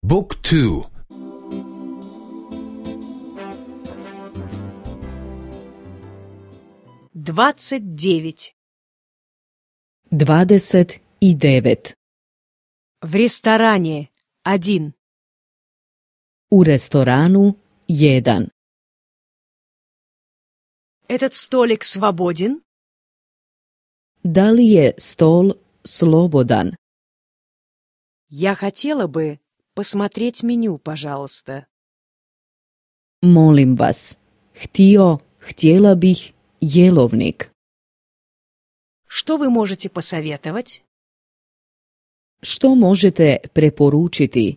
Book 2. 29. 29. В ресторане 1. U restoranu 1. Этот столик свободен? Da li je stol slobodan? Я хотела бы посмотреть меню, пожалуйста. Molim vas, htjela bih jelovnik. Что вы можете посоветовать? Što možete preporučiti?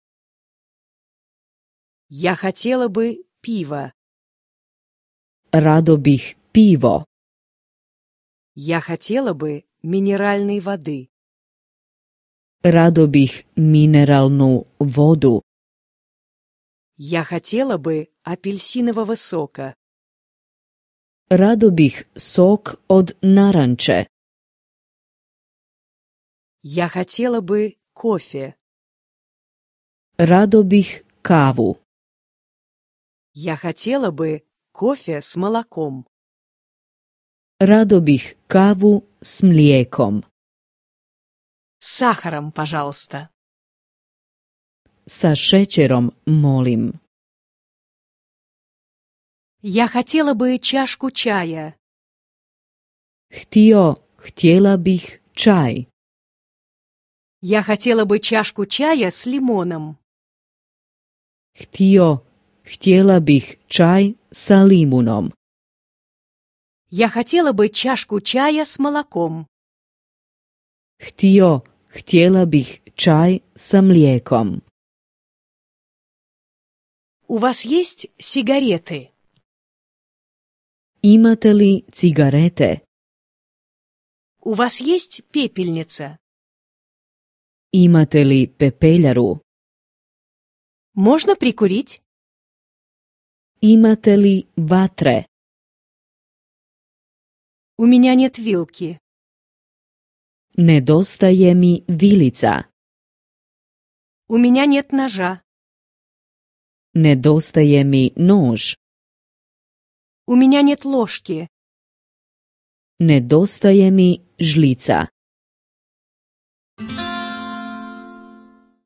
Я хотела бы пиво. Rado bih pivo. Я хотела бы минеральной воды. Rado bih mineralnu vodu. Я хотела бы апельсинового сока. Rado bih sok od naranče. Я хотела бы кофе. Rado bih kavu. Я хотела бы кофе с молоком. Rado bih kavu s mlijekom. С сахаром, пожалуйста. Sa šećerom, molim. Я хотела бы чашку чая. Htjela bih čaj. Я хотела бы чашку чая с лимоном. Htjela bih čaj sa limunom. Я хотела бы чашку чая с молоком. Htjela bih čaj sa mlijekom. У вас есть сигареты? Imate li cigarete? У вас есть пепельница? Imate li pepeljaru? Можно прикурить? Imate li vatre? У меня нет вилки. Nedostaje mi vilica. У меня нет ножа. Nedostaje mi nož. У меня нет ложки. Nedostaje mi žlica.